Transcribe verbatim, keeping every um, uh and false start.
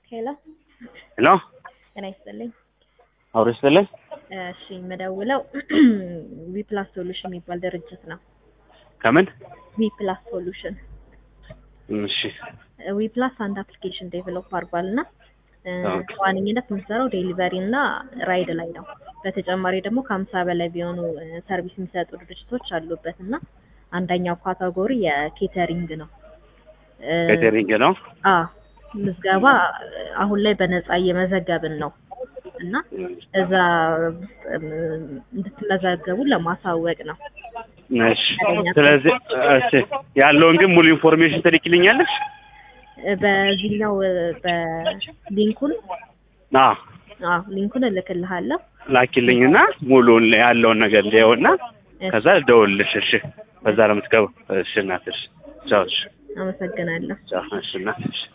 ሄሎ ሄሎ ጤና ይስጥልኝ። አውሪ ይስጥልኝ። እሺ የምደውለው ዊፕላስ ሶሉሽን የሚባል ድርጅት ነው። ከምን? ዊፕላስ ሶሉሽን። እሺ ዊፕላስ አንድ አፕሊኬሽን ዴቨሎፕ አድርጓልና ኦኬ በዋነኝነት የምንሰራው ዴሊቨሪ እና ራይድ ላይ ነው። በተጨማሪ ደግሞ ከሀምሳ በላይ ቢሆኑ ሰርቪስ የሚሰጡ ድርጅቶች አሉበት እና አንደኛው ካቴጎሪ የኬተሪንግ ነው። ኬተሪንግ ነው። አዎ ምዝገባ አሁን ላይ በነፃ እየመዘገብን ነው እና እዛ እንድትመዘገቡ ለማሳወቅ ነው። እሺ ስለዚህ እሺ ያለውን ግን ሙሉ ኢንፎርሜሽን ትልኪልኛለሽ? በዚህኛው በሊንኩን አዎ አዎ ሊንኩን እልክልሃለሁ። ላኪልኝና ሙሉውን ያለውን ነገር ሊያውና ከዛ ደውልልሽ። እሺ በዛ ለምትገቡ እሺ እናትሽ ቻው። እሺ አመሰግናለሁ። ቻው። እሺ እናትሽ